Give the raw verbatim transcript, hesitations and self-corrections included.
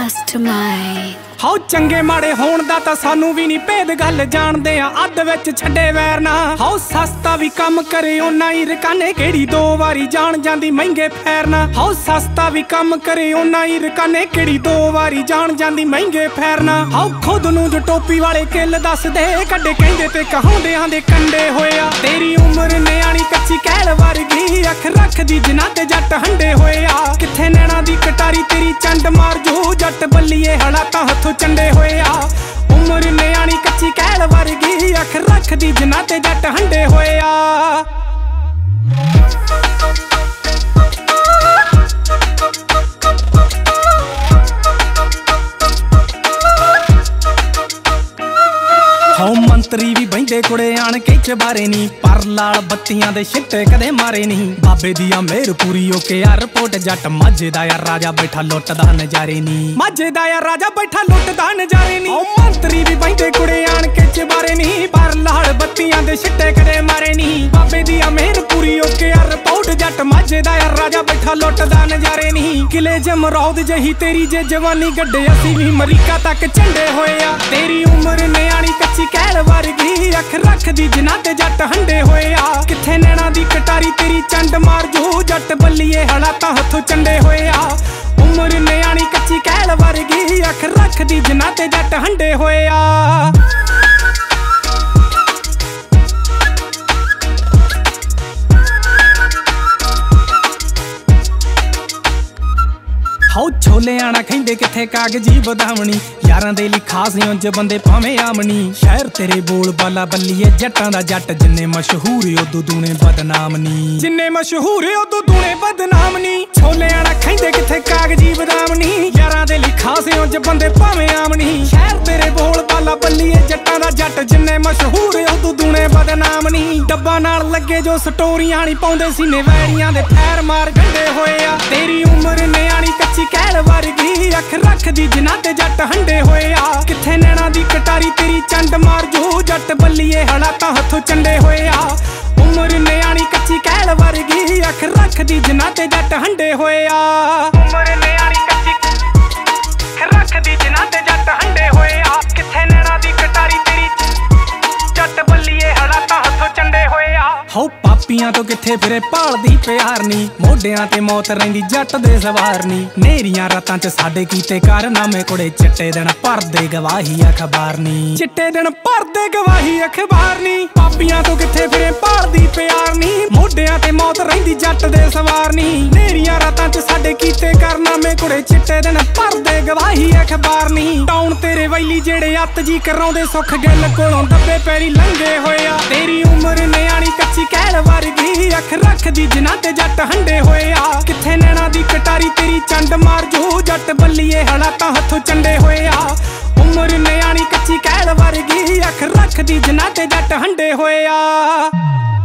Mastermind हाओ चंगे माड़े होण दा तां सानू भी नहीं भेद गल जानदे आ अध विच छड्डे वैर ना हाओ सस्ता भी कम करे ओना ही रकाने केड़ी दो वारी जान जांदी महंगे फैर ना हाओ सस्ता भी कम करे ओना ही रकाने केड़ी दो वारी जान जांदी महंगे फैर ना हाओ खुद नूं जो टोपी वाले किल दस दे कड्डे कहंदे ते कहाउंदियां दे कंडे होया तेरी उम्र न्याणी कच्ची कैल वर्गी अख रखदी जिन्हां ते जट हंडे होया किथे नैणा दी कटारी तेरी चंड मार जो जट बल्लीए हालातां हत्थों चंडे होया उम्र न्याणी कच्ची कैल वर्गी अख रखदी जिन्हां ते जट हंडे होया हाओ मंत्री भी बहिंदे कुड़े आण के चबारे नी पर लाल बत्तियां दे छिट्टे कदे मारे नहीं बाबे दिया मेहर पूरी ओके एयरपोर्ट जट माझे दा यार राजा बैठा लुटदा नजारे नी माझे दा यार राजा बैठा लुटदा नजारे नी हाओ मंत्री भी बहिंदे कुड़े आण के चबारे नी पर लाल बत्तियां दे छिट्टे कदे मारे नी बाबे दिया मेहर पूरी ओके एयरपोर्ट जट माझे दा यार राजा बैठा लुटदा नजारे नी किले जमरौद जही तेरी जे जवानी गड्डे असी भी अमरीका तक झंडे होया तेरी उम्र न्याणी कच्ची कैल वर्गी अख रखदी जिन्हां ते जट हंडे होया किथे नैणा दी कटारी तेरी चंड मार जो जट बल्लीए हालातां हत्थों चंडे होया उम्र न्याणी कच्ची कैल वर्गी अख रखदी जिन्हां ते जट हंडे होया हाओ छोले आना खेंदे किथे कागजी बदावनी यारां दे लई खास उंज बंदे भावें आमनी शहर तेरे बोल बाला बल्लीए जट्टां दा जट जिन्ने मशहूर उदू दूने बदनाम नी जिन्ने मशहूर उदू दूने बदनाम नी छोले आना खेंदे किथे कागजी बदावनी यारां दे लई खास उंज बंदे भावें आमनी शहर तेरे बोल बाला बल्लीए जट्टां दा जट जिन्ने मशहूर उदू दूने बदनाम नी डब्बा नाल लगे जो स्टोरियां नी पाउंदे सीने वैरियां दे फैर मार गंडे होया तेरी उम्र न्याणी कच्ची कैल वर्गी अख रखदी जिन्हां ते जट हंडे होया किथे नैणा दी कटारी तेरी चंड मार जो जट बल्लीए हालातां हत्थों चंडे होया उम्र न्याणी कच्ची कैल वर्गी अख रखदी जिन्हां ते जट हंडे होया उम्र न्याणी कच्ची रखदी जिन्हां ते जट हंडे होया किथे नैणा दी कटारी तेरी जट बल्लीए हालातां हत्थों चंडे होया हाओ पापियां तो किथे फिरे भालदी प्यार नी मोढियां ते मौत रहिंदी जट दे सवार नी नेरियां रातां च साडे कीते कारनामे कुड़े चिट्टे दिन भरदे गवाही अखबार नी चिट्टे दिन भरदे गवाही अखबार नी पापियां तो किथे फिरे भालदी प्यार नी मोढियां ते मौत रहिंदी जट दे सवार नी नेरियां रातां च साडे कीते कारनामे कुड़े चिट्टे दिन भरदे गवाही अखबार नी टाउन तेरे वैली जेड़े अत जी कराउंदे सुख गिल कोलों दब्बे पैरी लंघे होया तेरी उम्र न्याणी कच्ची कैल वर्गी अख रखदी जिन्हां ते जट हंडे होया किथे नैणा दी कटारी तेरी चंड मार जो जट बल्लीए हालातां हत्थों चंडे होया उम्र न्याणी कच्ची कैल वर्गी अख रखदी जिन्हां ते जट हंडे होया।